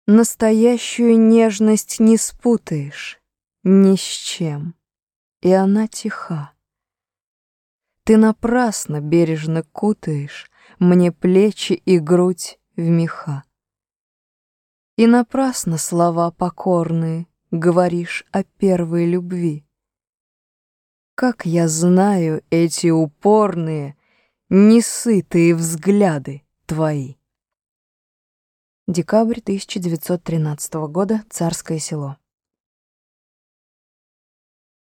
Настоящую нежность не спутаешь ни с чем, и она тиха. Ты напрасно бережно кутаешь мне плечи и грудь в меха. И напрасно слова покорные говоришь о первой любви. Как я знаю эти упорные, несытые взгляды твои. Декабрь 1913 года. Царское Село.